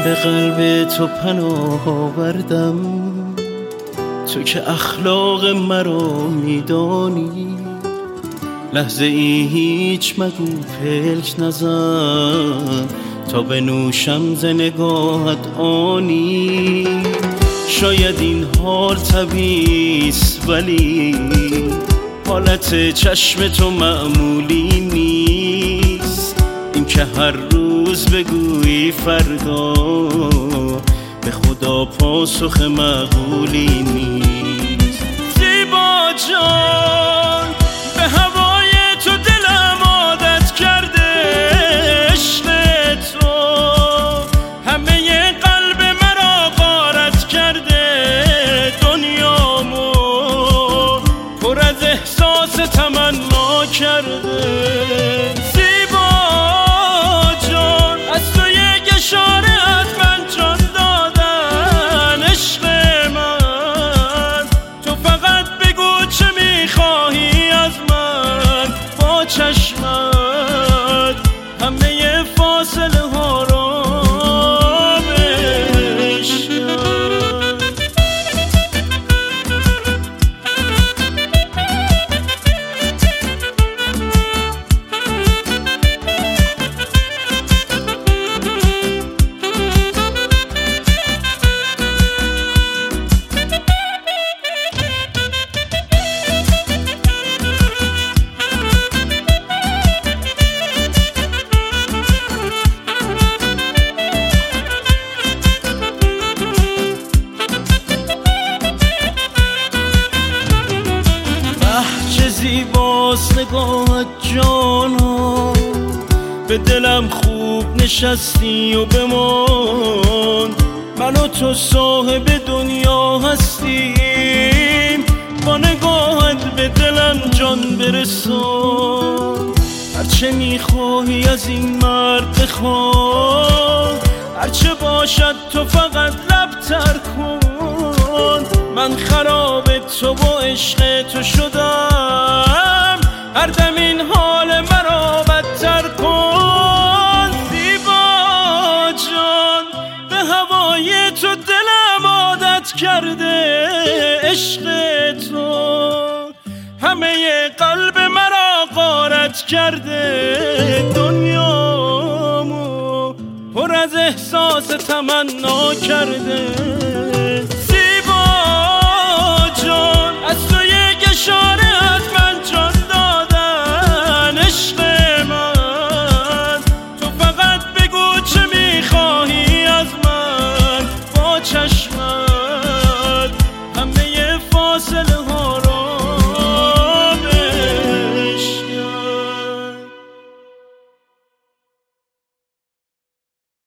به قلب تو پناه آوردم، تو که اخلاق مرا میدانی. لحظه ای هیچ مگو پلک نزن، تا بنوشم ز نگاهت آنی. شاید این حال طبیعیست ولی حالت چشم تو معمولی نیست. این که هر روز بگویی فردا، به خدا پاسخ معقولی نیست. زیبا جان به هوای تو دلم عادت کرده، عشق تو همه قلب مرا غارت کرده. دنیامو پر از احساس تمنا کرده. زیبا جان از تو یک اشاره‌ات من جان دادن. عشق من تو فقط بگو چه میخواهی از من. با چشمت همه فاصله ها را چه زیباست نگاهت جانا، به دلم خوب نشستی و بمان. من و تو صاحب دنیا هستیم، با نگاهت به دلم جان برسان. هرچه میخواهی از این مرد بخواه، هرچه باشد تو فقط لب تر کن. من خراب تو با عشق تو شدم، هر دم این حال مرا بدتر کن. زیبا جان به هوای تو دلم عادت کرده. عشق تو همه قلب مرا غارت کرده. دنیامو پر از احساس تمنا کرده.